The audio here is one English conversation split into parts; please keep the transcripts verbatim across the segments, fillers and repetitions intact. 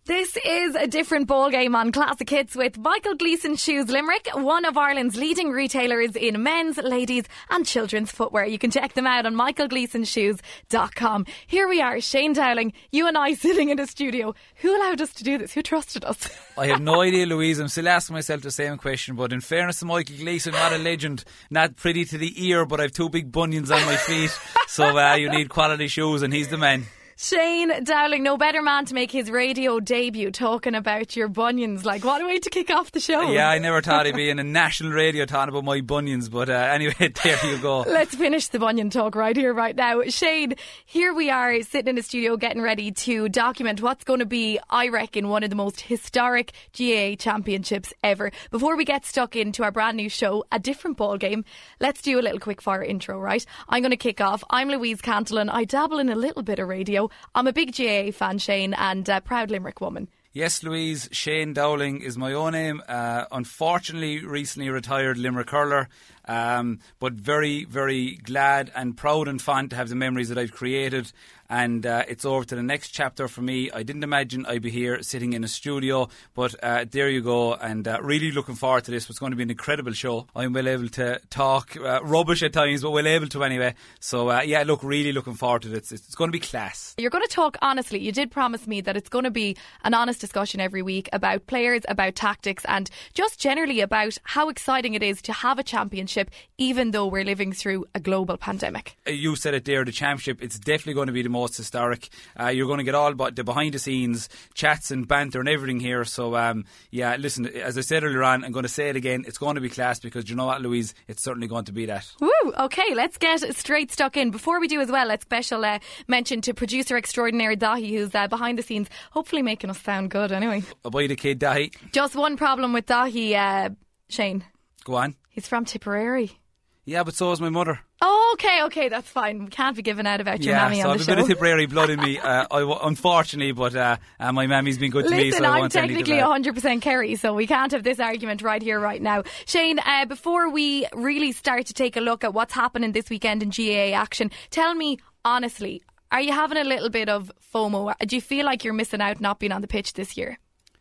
This is a different ball game on Classic Hits with Michael Gleeson Shoes Limerick, one of Ireland's leading retailers in men's, ladies and children's footwear. You can check them out on michael gleeson shoes dot com. Here we are, Shane Dowling, you and I sitting in a studio. Who allowed us to do this? Who trusted us? I have no idea, Louise. I'm still asking myself the same question, but in fairness to Michael Gleeson, not a legend, not pretty to the ear, but I've two big bunions on my feet, so uh, you need quality shoes and he's the man. Shane Dowling, no better man to make his radio debut talking about your bunions. Like, what a way to kick off the show. Yeah, I never thought I'd be in a national radio talking about my bunions, but uh, anyway, there you go. Let's finish the bunion talk right here, right now. Shane, here we are sitting in the studio getting ready to document what's going to be, I reckon, one of the most historic G A A championships ever. Before we get stuck into our brand new show, A Different Ball Game, let's do a little quick fire intro, right? I'm going to kick off. I'm Louise Cantillon. I dabble in a little bit of radio. I'm a big G A A fan, Shane, and a proud Limerick woman. Yes, Louise, Shane Dowling is my own name. Uh, unfortunately, recently retired Limerick hurler, um, but very, very glad and proud and fond to have the memories that I've created. And uh, it's over to the next chapter for me. I didn't imagine I'd be here sitting in a studio, but uh, there you go. And uh, really looking forward to this. It's going to be an incredible show. I'm well able to talk uh, rubbish at times, but well able to anyway. So uh, yeah, look, really looking forward to this. It's, it's going to be class. You're going to talk honestly. You did promise me that it's going to be an honest discussion every week about players, about tactics, and just generally about how exciting it is to have a championship, even though we're living through a global pandemic. You said it there, the championship, it's definitely going to be the most historic. Uh, you're going to get all but the behind the scenes chats and banter and everything here. So um, yeah, listen, as I said earlier on, I'm going to say it again, it's going to be class, because you know what, Louise, it's certainly going to be that. Woo! Okay, let's get straight stuck in. Before we do as well, let's special uh, mention to producer extraordinaire Dahi, who's uh, behind the scenes, hopefully making us sound good anyway. By the kid, Dahi. Just one problem with Dahi, uh, Shane. Go on. He's from Tipperary. Yeah, but so is my mother. Oh, okay, okay, that's fine. We can't be giving out about your yeah, mammy so on the show. Yeah, so I have a bit of Tipperary blood in me, uh, I, unfortunately, but uh, uh, my mammy's been good to Listen, me, so I I'm won't technically one hundred percent Kerry, so we can't have this argument right here, right now. Shane, uh, before we really start to take a look at what's happening this weekend in G A A action, tell me honestly, are you having a little bit of FOMO? Do you feel like you're missing out not being on the pitch this year?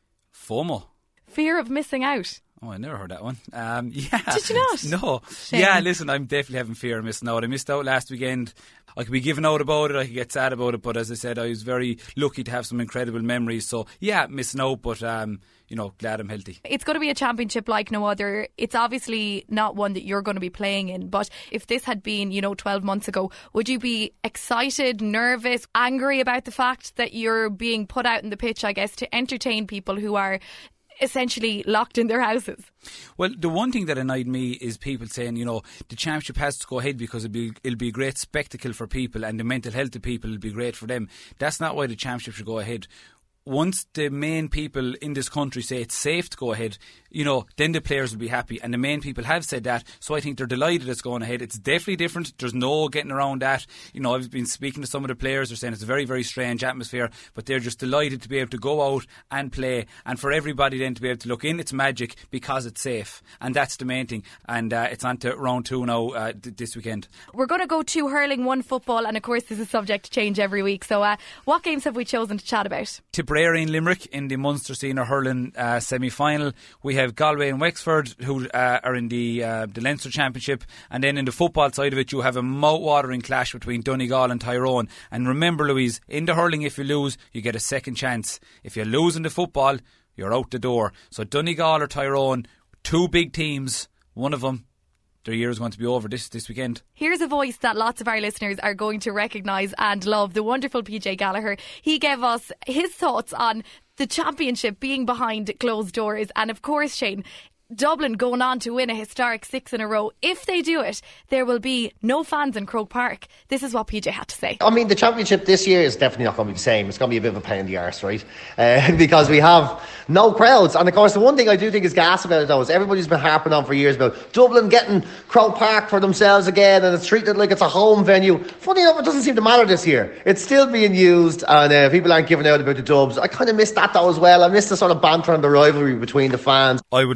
FOMO? Fear of missing out. Oh, I never heard that one. Um, yeah. Did you not? No. Shame. Yeah, listen, I'm definitely having fear of missing out. I missed out last weekend. I could be giving out about it, I could get sad about it, but as I said, I was very lucky to have some incredible memories. So, yeah, missing out, but, um, you know, glad I'm healthy. It's going to be a championship like no other. It's obviously not one that you're going to be playing in, but if this had been, you know, twelve months ago, would you be excited, nervous, angry about the fact that you're being put out in the pitch, I guess, to entertain people who are essentially locked in their houses? Well, the one thing that annoyed me is people saying, you know, the championship has to go ahead because it'll be, it'll be a great spectacle for people and the mental health of people will be great for them. That's not why the championship should go ahead. Once the main people in this country say it's safe to go ahead, you know, then the players will be happy, and the main people have said that, so I think they're delighted it's going ahead. It's definitely different, there's no getting around that. You know, I've been speaking to some of the players, they're saying it's a very, very strange atmosphere, but they're just delighted to be able to go out and play, and for everybody then to be able to look in its magic because it's safe, and that's the main thing. And uh, it's on to round two now uh, th- this weekend. We're going to go two hurling, one football, and of course this is subject to change every week, so uh, what games have we chosen to chat about? Tipperary and Limerick in the Munster Senior Hurling uh, semi-final. We have Galway and Wexford, who uh, are in the uh, the Leinster Championship, and then in the football side of it you have a mouth-watering clash between Donegal and Tyrone. And remember, Louise, in the hurling, if you lose you get a second chance. If you lose in the football, you're out the door. So Donegal or Tyrone, two big teams, one of them, their year is going to be over this this weekend. Here's a voice that lots of our listeners are going to recognise and love, the wonderful P J Gallagher. He gave us his thoughts on the championship being behind closed doors, and of course, Shane, Dublin going on to win a historic six in a row. If they do it, there will be no fans in Croke Park. This is what P J had to say. I mean, the championship this year is definitely not going to be the same. It's going to be a bit of a pain in the arse, right? Uh, because we have no crowds. And of course, the one thing I do think is gas about it, though, is everybody's been harping on for years about Dublin getting Croke Park for themselves again, and it's treated like it's a home venue. Funny enough, it doesn't seem to matter this year. It's still being used, and uh, people aren't giving out about the Dubs. I kind of miss that, though, as well. I miss the sort of banter and the rivalry between the fans. I would love to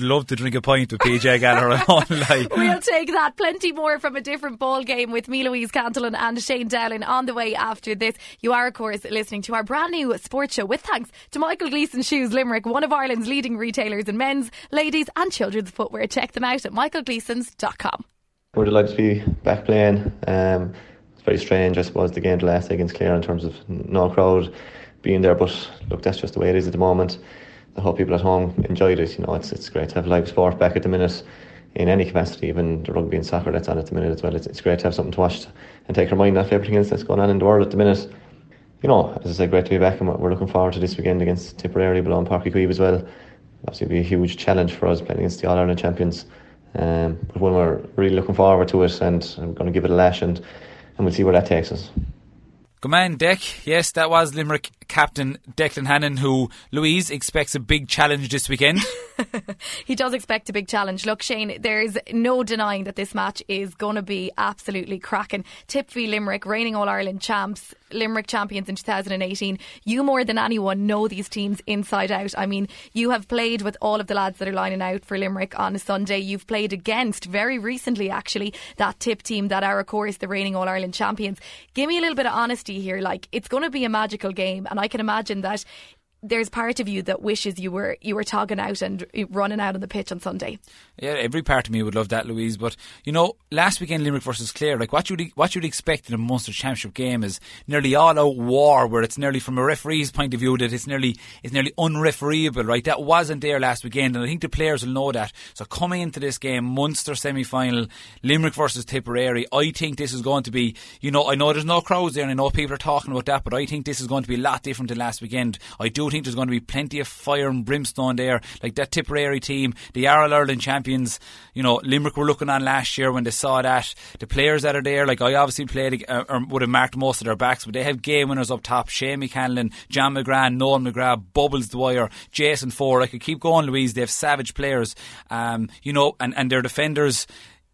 drink a pint with P J Gallagher. I won't lie. We'll take that. Plenty more from a different ball game with me, Louise Cantillon and Shane Dowling on the way after this. You are, of course, listening to our brand new sports show with thanks to Michael Gleeson Shoes Limerick, one of Ireland's leading retailers in men's, ladies and children's footwear. Check them out at michael gleesons dot com. We're delighted to be back playing. Um, it's very strange, I suppose, the game last against Clare in terms of no crowd being there, but look, that's just the way it is at the moment. I hope people at home enjoyed it. You know, it's it's great to have live sport back at the minute in any capacity, even the rugby and soccer that's on at the minute as well. It's, it's great to have something to watch and take our mind off everything else that's going on in the world at the minute. You know, as I said, great to be back, and we're looking forward to this weekend against Tipperary, below in Páirc Uí Chaoimh as well. Obviously, it'll be a huge challenge for us playing against the All-Ireland champions. Um, but when we're really looking forward to it, and I'm going to give it a lash, and, and we'll see where that takes us. Good man, Deck. Yes, that was Limerick captain Declan Hannon, who, Louise, expects a big challenge this weekend. He does expect a big challenge. Look, Shane, there's no denying that this match is going to be absolutely cracking. Tip v Limerick, reigning All-Ireland champs, Limerick champions in two thousand eighteen. You more than anyone know these teams inside out. I mean, you have played with all of the lads that are lining out for Limerick on a Sunday. You've played against, very recently actually, that Tip team that are, of course, the reigning All-Ireland champions. Give me a little bit of honesty here. Like, it's going to be a magical game, and I can imagine that there's part of you that wishes you were you were togging out and running out on the pitch on Sunday. Yeah, every part of me would love that, Louise. But, you know, last weekend Limerick versus Clare, like what you'd, what you'd expect in a Munster Championship game is nearly all-out war, where it's nearly, from a referee's point of view, that it's nearly it's nearly unrefereeable, right? That wasn't there last weekend, and I think the players will know that. So coming into this game, Munster semi-final, Limerick versus Tipperary, I think this is going to be, you know, I know there's no crowds there, and I know people are talking about that, but I think this is going to be a lot different than last weekend. I do think there's going to be plenty of fire and brimstone there. Like that Tipperary team, the All-Ireland champions, you know, Limerick were looking on last year when they saw that. The players that are there, like I obviously played uh, or would have marked most of their backs, but they have game winners up top: Shane McCanlon, John McGrath, Noel McGrath, Bubbles Dwyer, Jason Ford. I could keep going, Louise. They have savage players, um, you know, and, and their defenders,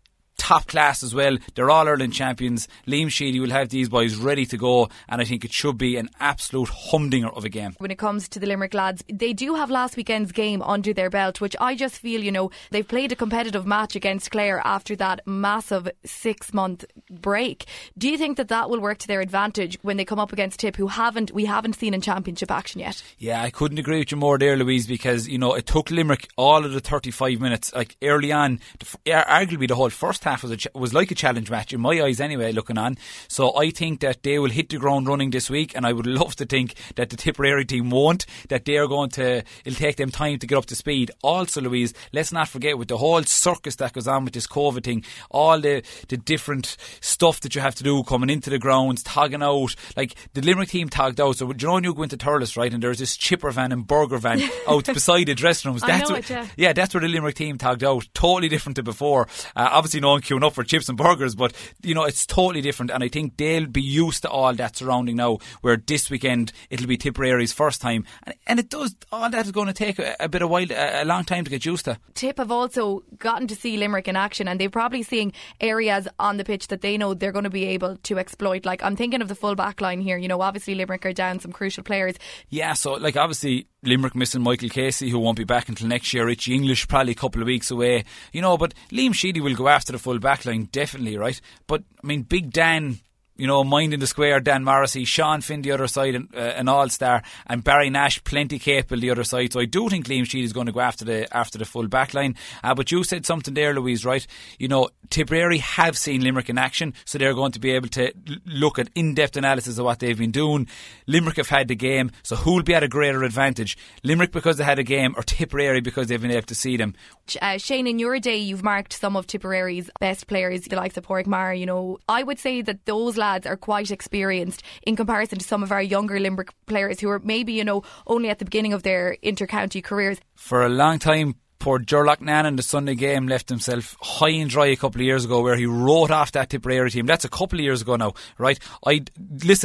top class as well. They're all Ireland champions. Liam Sheedy will have these boys ready to go, and I think it should be an absolute humdinger of a game. When it comes to the Limerick lads, they do have last weekend's game under their belt, which I just feel, you know, they've played a competitive match against Clare after that massive six month break. Do you think that that will work to their advantage when they come up against Tip, who haven't we haven't seen in championship action yet? Yeah, I couldn't agree with you more there, Louise, because, you know, it took Limerick all of the thirty-five minutes, like early on, arguably the whole first half was a ch- was like a challenge match in my eyes anyway, looking on. So I think that they will hit the ground running this week, and I would love to think that the Tipperary team won't, that they're going to, it'll take them time to get up to speed. Also, Louise, let's not forget, with the whole circus that goes on with this COVID thing, all the, the different stuff that you have to do coming into the grounds, togging out, like the Limerick team togged out. So do you know when you go into Thurles, right, and there's this chipper van and burger van out beside the dressing rooms? That's I know what, it, yeah. yeah, that's where the Limerick team togged out. Totally different to before. Uh, obviously no one queuing up for chips and burgers, but you know, it's totally different, and I think they'll be used to all that surrounding now, where this weekend it'll be Tipperary's first time, and, and it does, all that is going to take a, a bit of while, a, a long time to get used to. Tip have also gotten to see Limerick in action, and they're probably seeing areas on the pitch that they know they're going to be able to exploit. Like, I'm thinking of the full back line here, you know, obviously Limerick are down some crucial players. Yeah, so like obviously Limerick missing Michael Casey, who won't be back until next year. Richie English probably a couple of weeks away, you know, but Liam Sheedy will go after the full back line, definitely, right? But I mean, Big Dan, you know, minding the square, Dan Morrissey, Sean Finn the other side, and, uh, an all-star, and Barry Nash plenty capable the other side. So I do think Liam Sheedy is going to go after the after the full back line. Uh, but you said something there, Louise, right? You know, Tipperary have seen Limerick in action, so they're going to be able to l- look at in-depth analysis of what they've been doing. Limerick have had the game, so who will be at a greater advantage? Limerick because they had a game, or Tipperary because they've been able to see them? Uh, Shane, in your day, you've marked some of Tipperary's best players, the likes of Pádraig Maher. You know, I would say that those lads are quite experienced in comparison to some of our younger Limerick players who are maybe, you know, only at the beginning of their inter-county careers. For a long time, poor Gerlach Nan in the Sunday game left himself high and dry a couple of years ago, where he wrote off that Tipperary team. That's a couple of years ago now, right? I listen,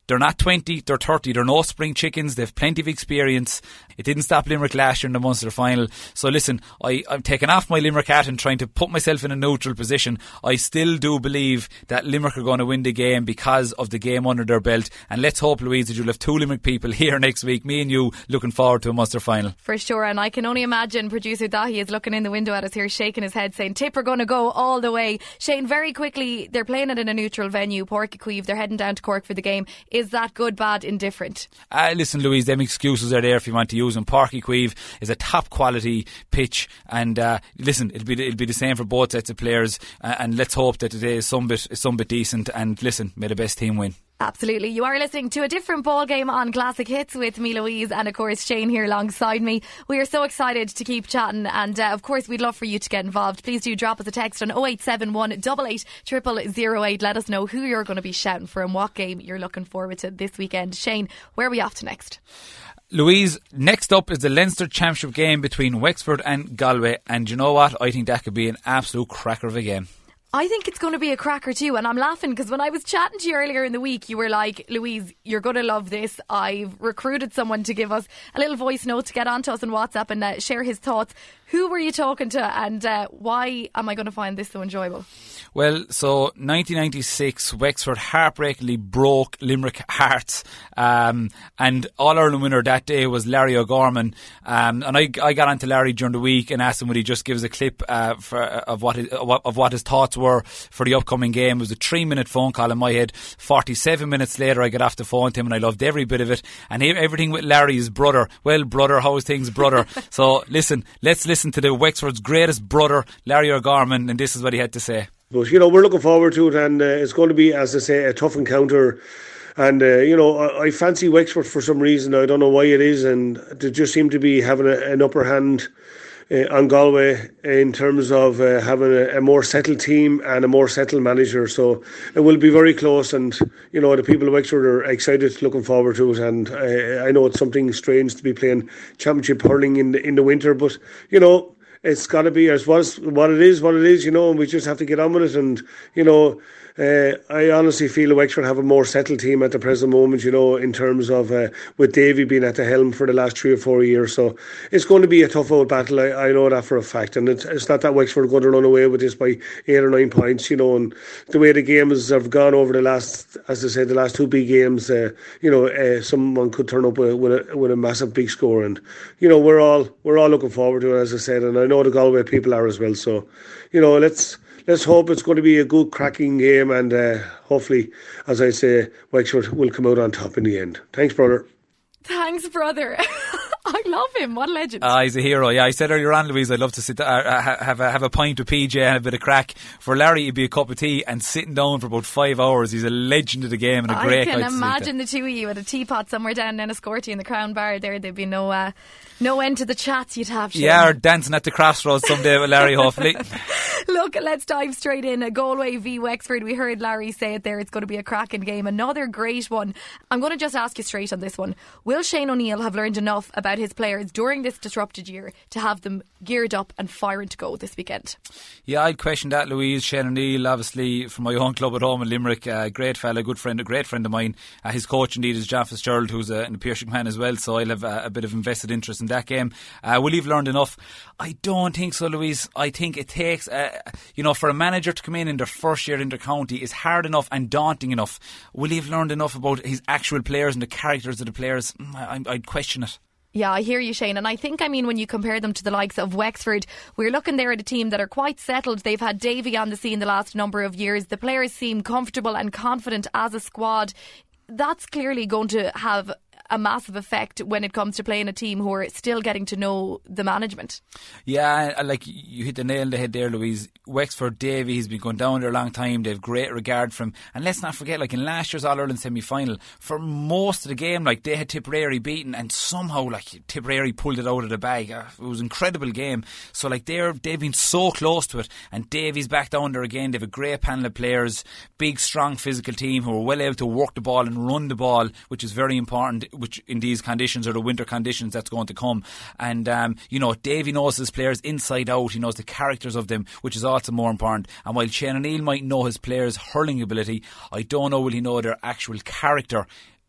They're not twenty, they're thirty. They're no spring chickens. They've plenty of experience. It didn't stop Limerick last year in the Munster final. So listen, I, I'm taking off my Limerick hat and trying to put myself in a neutral position. I still do believe that Limerick are going to win the game because of the game under their belt. And let's hope, Louise, that you'll have two Limerick people here next week. Me and you looking forward to a Munster final. For sure, and I can only imagine producer Dahi is looking in the window at us here, shaking his head, saying Tip are going to go all the way. Shane, very quickly, they're playing it in a neutral venue, Páirc Uí Chaoimh. They're heading down to Cork for the game. Is that good, bad, indifferent? Uh, listen, Louise, them excuses are there if you want to use them. Páirc Uí Chaoimh is a top quality pitch, and uh, listen, it'll be it'll be the same for both sets of players, uh, and let's hope that today is some bit some bit decent. And listen, may the best team win. Absolutely. You are listening to a different ball game on Classic Hits with me, Louise, and of course Shane here alongside me. We are so excited to keep chatting, and uh, of course we'd love for you to get involved. Please do drop us a text on oh eight seven one, eight eight, zero zero zero eight. Let us know who you're going to be shouting for and what game you're looking forward to this weekend. Shane, where are we off to next? Louise, next up is the Leinster Championship game between Wexford and Galway, and you know what? I think that could be an absolute cracker of a game. I think it's going to be a cracker too, and I'm laughing because when I was chatting to you earlier in the week, you were like, Louise, you're going to love this. I've recruited someone to give us a little voice note to get onto us on WhatsApp and uh, share his thoughts. Who were you talking to, and uh, why am I going to find this so enjoyable? Well, so nineteen ninety-six, Wexford heartbreakingly broke Limerick hearts, um, and All-Ireland winner that day was Larry O'Gorman. Um, and I, I got onto Larry during the week and asked him would he just give us a clip uh, for, of what his, of what his thoughts were for the upcoming game. It was a three-minute phone call in my head. forty-seven minutes later, I got off the phone to him, and I loved every bit of it. And everything with Larry's brother. Well, brother, how's things, brother? So listen, let's listen to the Wexford's greatest brother, Larry O'Gorman, and this is what he had to say. But, you know, we're looking forward to it, and uh, it's going to be, as I say, a tough encounter. And, uh, you know, I, I fancy Wexford for some reason. I don't know why it is, and they just seem to be having a, an upper hand uh, on Galway in terms of uh, having a, a more settled team and a more settled manager. So it will be very close, and, you know, the people of Wexford are excited, looking forward to it. And uh, I know it's something strange to be playing championship hurling in the, in the winter, but, you know, it's got to be as what it is, what it is, you know, and we just have to get on with it. And, you know, uh, I honestly feel Wexford have a more settled team at the present moment, you know, in terms of uh, with Davy being at the helm for the last three or four years. So it's going to be a tough old battle. I, I know that for a fact. And it's, it's not that Wexford are going to run away with this by eight or nine points, you know, and the way the games have gone over the last, as I said, the last two big games, uh, you know, uh, someone could turn up with, with, a, with a massive big score. And, you know, we're all we're all looking forward to it, as I said, and I know the Galway people are as well. So, you know, let's let's hope it's going to be a good cracking game, and uh, hopefully, as I say, Wexford will come out on top in the end. Thanks, brother. Thanks, brother. I love him. What a legend. Ah, he's a hero. Yeah, I said earlier on, Louise, I'd love to sit uh, have a have a pint with P J and a bit of crack. For Larry, it'd be a cup of tea and sitting down for about five hours. He's a legend of the game and a great guy. I can imagine the two of you at a teapot somewhere down in Enniscorthy in the Crown Bar there. There'd be no uh, no end to the chats you'd have. Shane. Yeah, or dancing at the Crossroads someday with Larry, hopefully. Look, let's dive straight in. A Galway v Wexford. We heard Larry say it there. It's going to be a cracking game. Another great one. I'm going to just ask you straight on this one. Will Shane O'Neill have learned enough about his players during this disrupted year to have them geared up and firing to go this weekend? Yeah, I'd question that, Louise. Shane O'Neill, obviously from my own club at home in Limerick, a uh, great fella, good friend, a great friend of mine. Uh, his coach indeed is John Fitzgerald, who's a, an Piercing man as well, so I'll have a, a bit of invested interest in that game. Uh, will he have learned enough? I don't think so, Louise. I think it takes, uh, you know, for a manager to come in in their first year in their county is hard enough and daunting enough. Will he have learned enough about his actual players and the characters of the players? I, I'd question it. Yeah, I hear you, Shane. And I think, I mean, when you compare them to the likes of Wexford, we're looking there at a team that are quite settled. They've had Davy on the scene the last number of years. The players seem comfortable and confident as a squad. That's clearly going to have a massive effect when it comes to playing a team who are still getting to know the management. Yeah, like you hit the nail on the head there, Louise. Wexford, Davy, he's been going down there a long time. They have great regard for him. And let's not forget, like in last year's All-Ireland semi-final, for most of the game, like they had Tipperary beaten, and somehow like Tipperary pulled it out of the bag. It was an incredible game. So like they're, they've been so close to it, and Davy's back down there again. They have a great panel of players, big, strong, physical team who are well able to work the ball and run the ball, which is very important, which in these conditions or the winter conditions that's going to come. And um, you know, Davy knows his players inside out. He knows the characters of them, which is also more important. And while Shane O'Neill might know his players' hurling ability, I don't know will he know their actual character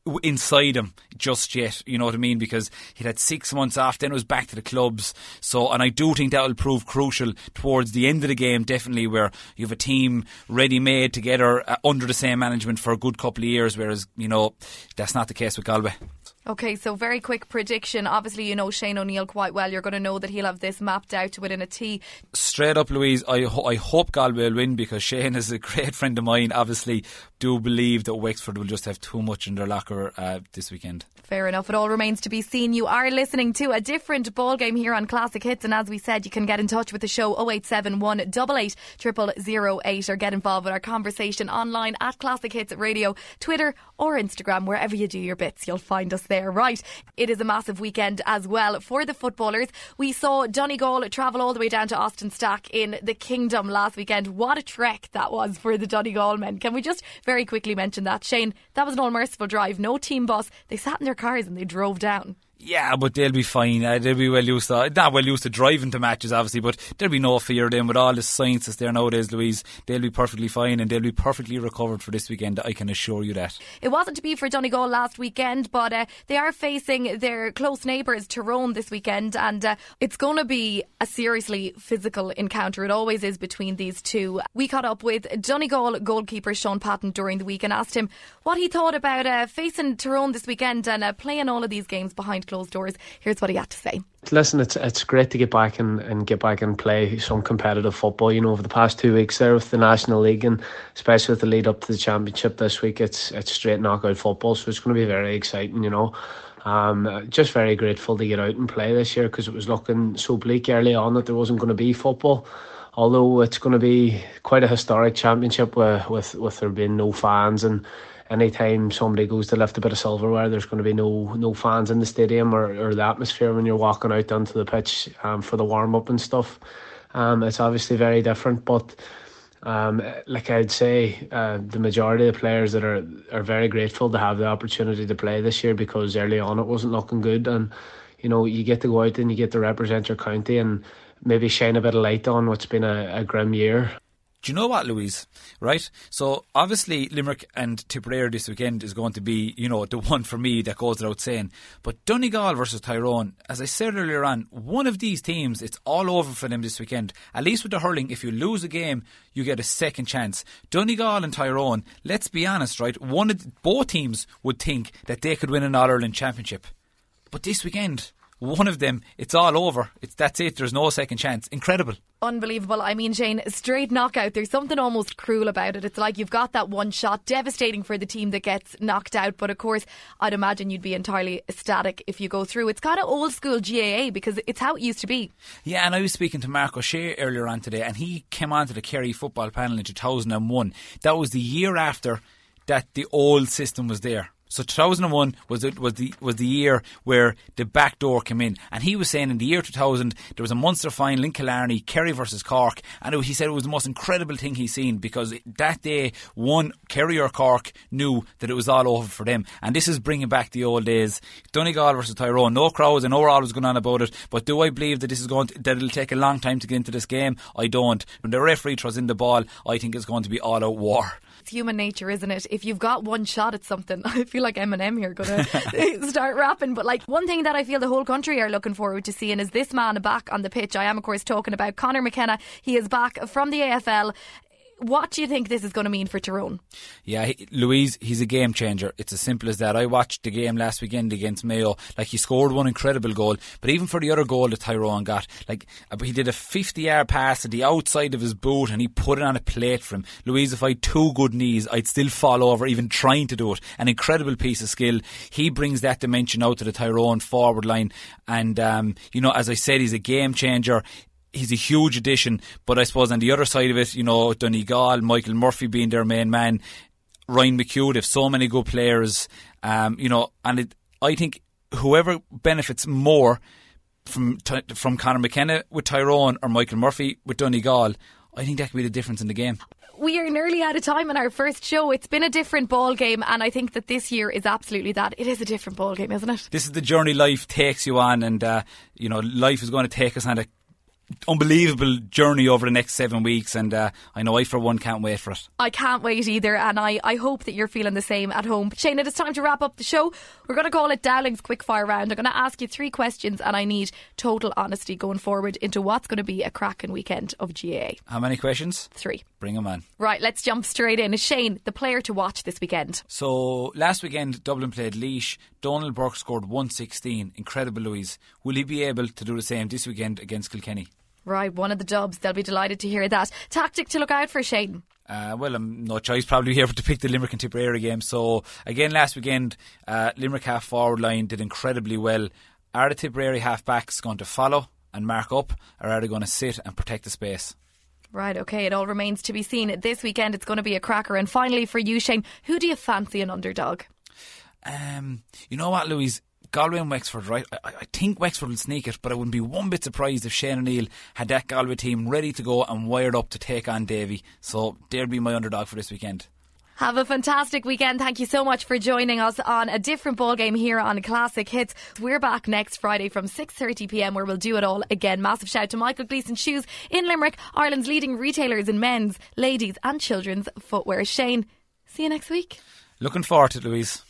inside him just yet, you know what I mean, because he'd had six months off, then it was back to the clubs. So, and I do think that will prove crucial towards the end of the game, definitely, where you have a team ready-made together uh, under the same management for a good couple of years, whereas, you know, that's not the case with Galway. Okay, so very quick prediction. Obviously, you know Shane O'Neill quite well. You're going to know that he'll have this mapped out to within a T. Straight up, Louise, I, ho- I hope Galway will win, because Shane is a great friend of mine. Obviously, do believe that Wexford will just have too much in their locker uh, this weekend. Fair enough. It all remains to be seen. You are listening to a different ball game here on Classic Hits, and as we said, you can get in touch with the show oh eight seven one, eight eight, zero zero zero eight, or get involved with our conversation online at Classic Hits Radio, Twitter or Instagram. Wherever you do your bits, you'll find us there. Right, it is a massive weekend as well for the footballers. We saw Donegal travel all the way down to Austin Stack in the Kingdom last weekend. What a trek that was for the Donegal men. Can we just very quickly mention that, Shane? That was an all-merciful drive, no team bus. They sat in their cars and they drove down. Yeah, but they'll be fine. Uh, they'll be well used to, not well used to driving to matches, obviously, but there'll be no fear then with all the science that's there nowadays, Louise. They'll be perfectly fine and they'll be perfectly recovered for this weekend. I can assure you that. It wasn't to be for Donegal last weekend, but uh, they are facing their close neighbours, Tyrone, this weekend, and uh, it's going to be a seriously physical encounter. It always is between these two. We caught up with Donegal goalkeeper Sean Patton during the week and asked him what he thought about uh, facing Tyrone this weekend and uh, playing all of these games behind closed doors. Here's what he had to say. Listen, it's it's great to get back and, and get back and play some competitive football. You know, over the past two weeks there with the National League, and especially with the lead up to the Championship this week, it's it's straight knockout football, so it's going to be very exciting, you know. Um, just very grateful to get out and play this year, because it was looking so bleak early on that there wasn't going to be football. Although it's going to be quite a historic championship with with, with there being no fans, and anytime somebody goes to lift a bit of silverware, there's going to be no no fans in the stadium or, or the atmosphere when you're walking out onto the pitch um, for the warm-up and stuff. Um, it's obviously very different, but um, like I'd say, uh, the majority of the players that are, are very grateful to have the opportunity to play this year, because early on it wasn't looking good, and you know, you get to go out and you get to represent your county and maybe shine a bit of light on what's been a, a grim year. Do you know what, Louise? Right? So obviously Limerick and Tipperary this weekend is going to be, you know, the one for me that goes without saying. But Donegal versus Tyrone, as I said earlier on, one of these teams, it's all over for them this weekend. At least with the hurling, if you lose a game, you get a second chance. Donegal and Tyrone, let's be honest, right? One of the, both teams would think that they could win an All-Ireland Championship. But this weekend, one of them, it's all over. It's that's it. There's no second chance. Incredible. Unbelievable. I mean, Shane, straight knockout. There's something almost cruel about it. It's like you've got that one shot, devastating for the team that gets knocked out. But of course, I'd imagine you'd be entirely ecstatic if you go through. It's kind of old school G A A, because it's how it used to be. Yeah, and I was speaking to Mark O'Shea earlier on today, and he came onto the Kerry football panel in two thousand one. That was the year after that the old system was there. So two thousand one was the, was the was the year where the back door came in, and he was saying in the year two thousand there was a Munster final in Killarney, Kerry versus Cork, and it, he said it was the most incredible thing he's seen, because that day one Kerry or Cork knew that it was all over for them, and this is bringing back the old days. Donegal versus Tyrone, no crowds. I know we're always going on about it, but do I believe that this is going to, that it'll take a long time to get into this game? I don't. When the referee throws in the ball, I think it's going to be all out war. It's human nature, isn't it? If you've got one shot at something, I feel like Eminem here going to start rapping. But like, one thing that I feel the whole country are looking forward to seeing is this man back on the pitch. I am, of course, talking about Conor McKenna. He is back from the A F L. What do you think this is going to mean for Tyrone? Yeah, he, Louise, he's a game changer. It's as simple as that. I watched the game last weekend against Mayo. Like, he scored one incredible goal, but even for the other goal that Tyrone got, like, he did a fifty yard pass at the outside of his boot and he put it on a plate for him. Louise, if I had two good knees, I'd still fall over even trying to do it. An incredible piece of skill. He brings that dimension out to the Tyrone forward line, and um, you know, as I said, he's a game changer. He's a huge addition, but I suppose on the other side of it, you know, Donegal, Michael Murphy being their main man, Ryan McHugh, they have so many good players, um, you know, and it, I think whoever benefits more from from Conor McKenna with Tyrone or Michael Murphy with Donegal, I think that could be the difference in the game. We are nearly out of time in our first show. It's been a different ball game, and I think that this year is absolutely that. It is a different ball game, isn't it? This is the journey life takes you on, and uh, you know, life is going to take us on a unbelievable journey over the next seven weeks, and uh, I know I for one can't wait for it. I can't wait either, and I, I hope that you're feeling the same at home. Shane, it is time to wrap up the show. We're going to call it Dowling's Quickfire Round. I'm going to ask you three questions, and I need total honesty going forward into what's going to be a cracking weekend of G A A. How many questions? Three. Bring them on. Right, let's jump straight in. Shane, the player to watch this weekend. So last weekend Dublin played Laois. Donald Burke scored one sixteen. Incredible, Louise. Will he be able to do the same this weekend against Kilkenny? Right, one of the dubs. They'll be delighted to hear that. Tactic to look out for, Shane? Uh, well, I'm no choice probably here to pick the Limerick and Tipperary game. So again, last weekend, uh, Limerick half forward line did incredibly well. Are the Tipperary half backs going to follow and mark up, or are they going to sit and protect the space? Right, okay, it all remains to be seen. This weekend it's going to be a cracker. And finally for you, Shane, who do you fancy an underdog? Um, you know what, Louise? Galway and Wexford, right? I, I think Wexford will sneak it, but I wouldn't be one bit surprised if Shane O'Neill had that Galway team ready to go and wired up to take on Davy. So there'll be my underdog for this weekend. Have a fantastic weekend. Thank you so much for joining us on a different ball game here on Classic Hits. We're back next Friday from six thirty p m where we'll do it all again. Massive shout to Michael Gleeson Shoes in Limerick, Ireland's leading retailers in men's, ladies and children's footwear. Shane, see you next week. Looking forward to it, Louise.